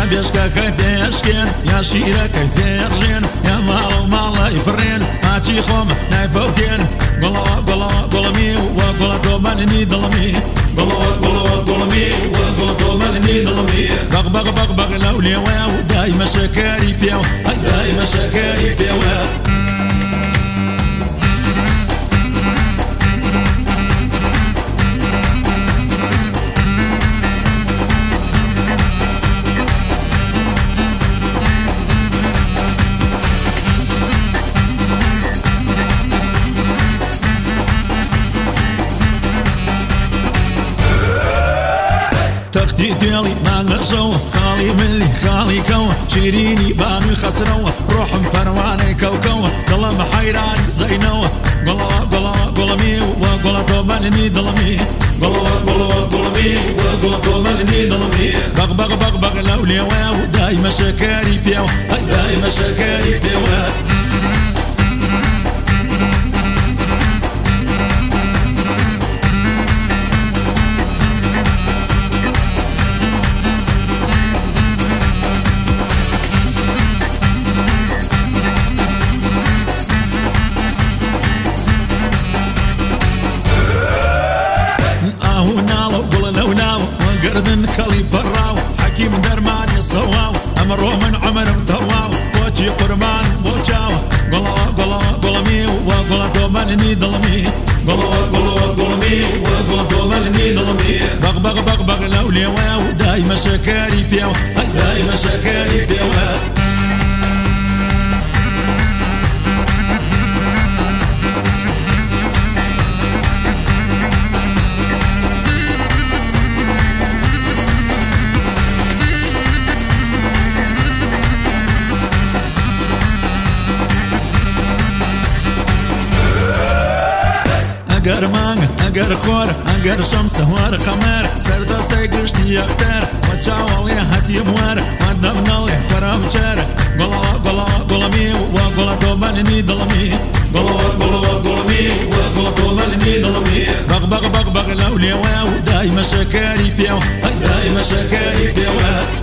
بێشکەکەی پێشکێن یا شیرەکەی پێڕژێن یا ماڵ و ماڵی فڕێن ماچی خۆم نایفەوتێن گوڵەوە گوڵەوە گوڵمی وە گوڵە تۆمەنی دڵمی گوڵەوە گوڵەوە گوڵمی وە گوڵە تۆمەنی دڵمی بەغ بەغ بەغ بەغ لەو لێوەیە و دایمە شەکەری پێو ئەی دایمە شەکەری پێوە تەختی تێڵی مانگەشەوە خاڵی ملی خاڵی کەوە شیرینی بانووی خەسرەوە ڕۆحم پەروانەی کەوکەوە دڵم حەیرانی زەینەوە گوڵەوە گوڵەوە گوڵمی وە گوڵە تۆمەنی دڵمی گوڵەوە گوڵەوە گوڵمی وە گوڵە تۆمەنی دڵمی بەغ بەغ بەغ بەغ لەو لێوەیە و دایمە شەکەری پێوە ئەی دایمە شەکەری پێوە گردن کەڵی پەڕاو حەکیم دەرمانی سەواو ئەمڕۆ من عەمرم تەواو بۆچی قوربان بۆ چاوە گوڵەوە گوڵەوە گوڵمی وە گوڵە تۆمەنی دڵمی گوڵەوە گوڵەوە گوڵمی وە گوڵە تۆمەنی دڵمی بەغ بەغ بەغ بەغ لەو لێوەیە و دایمە شەکەری پێوە ئەی دایمە شەکەری پێوە ئەگەر مانگە ئەگەر خۆرە ئەگەر شەم سەوار قەمەر سەردەسەی گشتی یەختەر وە چاوەڵێ هەتیم وەرە وە دەبنەڵێ خۆرام چەرە گوڵەوە گوڵەوە گوڵمی وە گوڵە تۆمەنی دڵمی گوڵەوە گوڵەوە گوڵمی وە گوڵە تۆمەنی دڵمی بەغ بەغ بەغ بەغ لەو لێوەیە و دایمە شەکەری پێوە ئەی دایمە شەکەری پێوە